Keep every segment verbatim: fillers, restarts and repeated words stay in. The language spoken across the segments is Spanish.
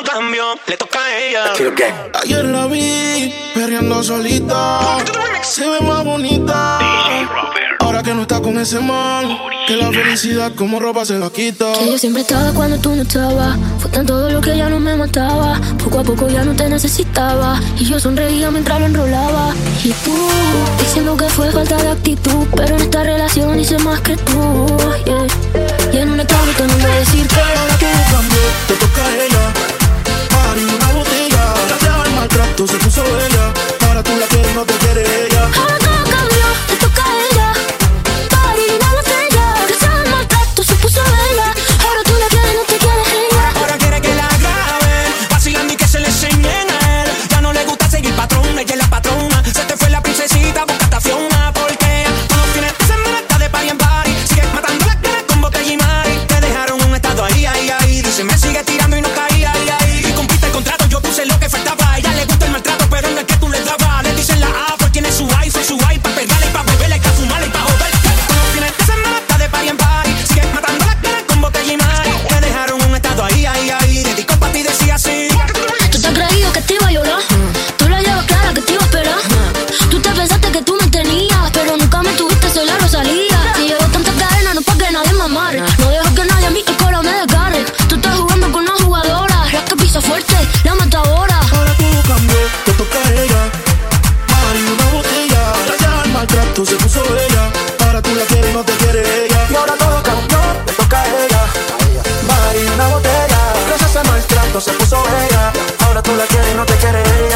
cambió, le toca a ella. Ayer la vi perreando solita, se ve más bonita. Ahora que no está con ese man, que la felicidad como ropa se la quita. Que yo siempre estaba cuando tú no estabas. Fue tan todo lo que ya no me mataba. Poco a poco ya no te necesitaba. Y yo sonreía mientras lo enrolaba. Y tú, diciendo que fue falta de actitud, pero en esta relación hice más que tú, yeah. Y en un estado tengo que decir que ahora tú cambió, te toca a ella. Mari, una botella, gracias al maltrato se puso bella. Ahora tú la quieres, no te quiere ella. Ahora todo cambió, te toca a ella. Mari, una botella, gracias al maltrato se puso bella. Ahora tú la quieres, no te quiere ella. Ahora quiere que la graben, vacilando y que se le enseñen a él. Ya no le gusta seguir patrón, ella es la patrona. Se te fue la princesita, busca Fiona. Porque tú no tienes semana, está de party en party. Sigues matando las ganas con botella y mari. Te dejaron un estado ahí, ahí, ahí. Dice, me sigue tirando y no caía, ahí, ahí. Y cumpliste el contrato, yo puse lo que faltaba. A ella le gusta el maltrato, pero no es que tú le dabas. Le dicen la A, porque tiene su A y soy su A. Y pa' pegarle, y pa' beberle, y pa' fumarle, y pa' joder. Tú no tienes semana, está de party en party. Sigues matando las ganas con botella y mari. Te dejaron un estado ahí, ahí, ahí. Dedicó pa' ti, decía así. Tú te has creído que te iba a llorar. Tú la llevas clara que te iba a esperar. Tú te pensaste que tú me tenías, pero nunca me tuviste sola, Rosalía. Si llevo tantas cadenas, no pa' que nadie me amarre. No dejo que nadie a mí el corazón me desgarre. Tú estás jugando con una jugadora, la que pisa fuerte, la matadora. Ahora todo cambió, te toca a ella. Mari, una botella, gracias al maltrato se puso bella. Ahora tú la quieres, no te quiere ella. Y ahora todo cambió, te toca a ella. Mari, una botella, gracias al maltrato se puso bella. Ahora tú la quieres, no te quiere ella.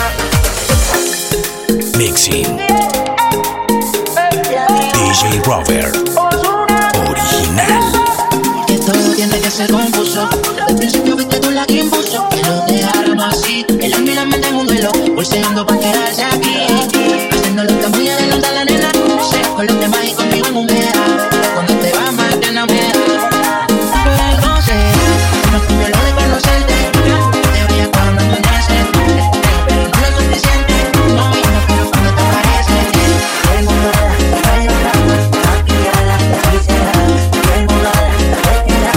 Mixing D J Robert Original. Que todo tiene que ser confuso. Desde el principio viste tú la que impuso que lo dejáramos así. El alma y la mente en un duelo, bolseando pa' quedarse aquí. Haciendo lo que muy adelanta la nena. No sé, con los demás y conmigo en un vera. Cuando te vas más te enamoras. Pero no sé, no cambió lo de conocerte. Teoría cuando amanece, pero no lo suficiente. No, y no quiero cuando te aparece. El mundo da, hay otra, aquí a la felicidad. El mundo da, respirar,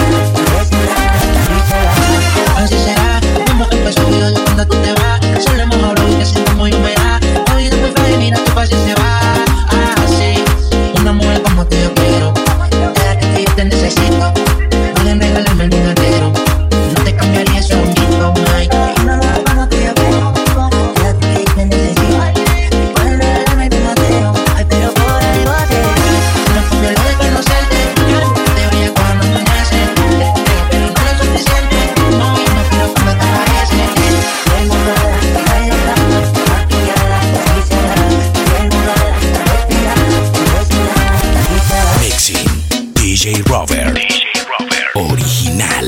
respirar, así será, como empezó y odio cuando tú te vas. Solo hemos hablado y te siento muy humedad. Hoy después fue y mira tu paz y se va. Así, una mujer como tú yo quiero. Cada que yo te necesito, pueden regalarme el mundo entero. No te cambiaría eso mismo, Mike. Una mujer como tú yo quiero. Cada que yo te necesito, pueden regalarme el mundo entero. Ay, pero por ahí va a ser. No cambió lo de conocerte. Teoría cuando amanece, pero no lo suficiente. No, y no quiero cuando te aparece. El mundo da, hay otra, aquí a la felicidad. El mundo da, respirar, respirar, así será. Mixing D J Robert Original.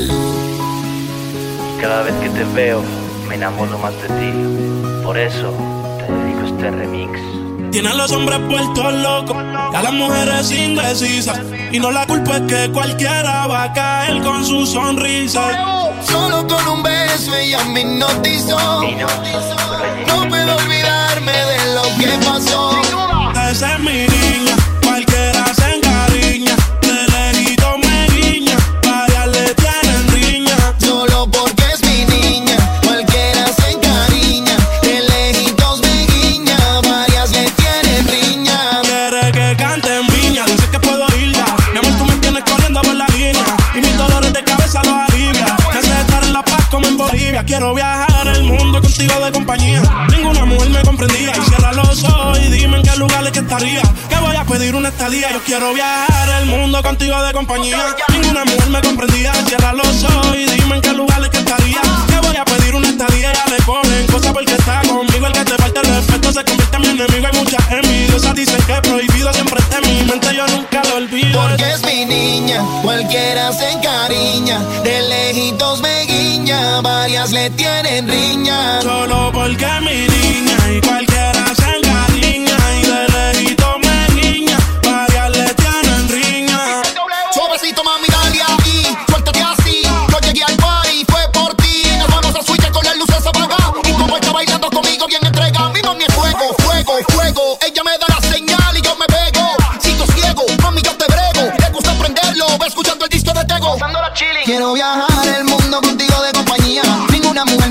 Cada vez que te veo, me enamoro más de ti. Por eso, te dedico este remix. Tiene a los hombres puestos locos, a las mujeres indecisas. Y no la culpa es que cualquiera va a caer con su sonrisa. Solo con un beso ella me hipnotizó. No puedo olvidarme de lo que pasó. Esa es mi niña, cualquiera se encariña. De lejito me guiña, varias le tienen riña. Solo porque es mi niña, cualquiera se encariña. De lejitos me guiña, varias le tienen riña. Quiere que cante en viña, dice que puedo irla. Mi amor, tú me tienes corriendo por la línea. Y mis dolores de cabeza los alivia. Me hace estar en La Paz como en Bolivia. Quiero viajar el mundo contigo de compañía. Ninguna mujer me comprendía. Y cierra los ojos y dime en qué lugares que estaría. Que voy a pedir una estadía. Yo quiero viajar el mundo contigo de compañía. Ninguna mujer me comprendía. Cierra los ojos y dime en qué lugares que estaría. Que voy a pedir una estadía. Ya le ponen cosas porque está conmigo. El que te falta el respeto se convierte en mi enemigo. Hay muchas envidiosas, dicen que prohibido siempre está en mi mente. Yo nunca lo olvido. Porque es mi niña, cualquiera se encariña. De lejitos me guiña, varias le tienen riña. Solo porque es mi niña y cualquiera se encariña. Y de lejito me guiña, varias le tienen riña. Suavecito mami, dale ahí, suéltate así. Yo llegué al party, fue por ti. Nos vamos a switch con las luces apagadas. Y como está bailando conmigo bien entrega. Mi mami es fuego, fuego, fuego. Ella me da la señal y yo me pego. Sigo ciego, mami yo te brego. Le gusta prenderlo, va escuchando el disco de Tego. Quiero viajar el mundo contigo de compañía. Ninguna mujer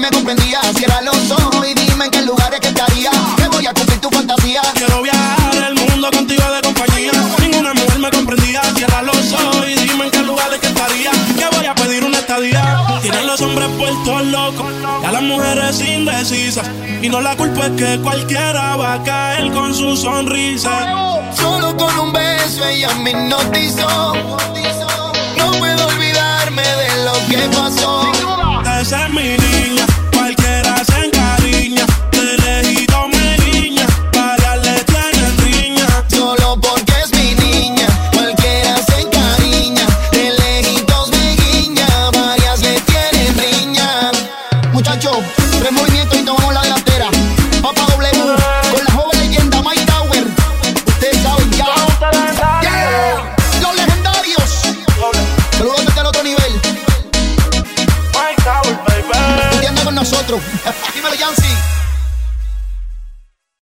me comprendía. Cierra los ojos y dime en qué lugares que estaría. Que voy a cumplir tu fantasía. Quiero viajar el mundo contigo de compañía. Ninguna mujer me comprendía. Cierra los ojos y dime en qué lugares que estaría. Que voy a pedir una estadía. Tienen los hombres puestos locos y a las mujeres indecisas. Y no la culpa es que cualquiera va a caer con su sonrisa. Solo con un beso ella me hipnotizó. No puedo olvidarme de lo que pasó. Esa es mi niña, cualquiera se encariña. De lejito me guiña, varias le tienen riña. Solo porque es mi niña, cualquiera se encariña. De lejitos me guiña, varias le tienen riña. Muchachos, tres movimientos y tomamos la delantera. Papá W, con la joven leyenda Mike Tower. Ustedes saben ya. Yeah. Los legendarios. Saludos desde el otro nivel. Mike Tower, baby. Entiende con nosotros. Dímelo, Yancy.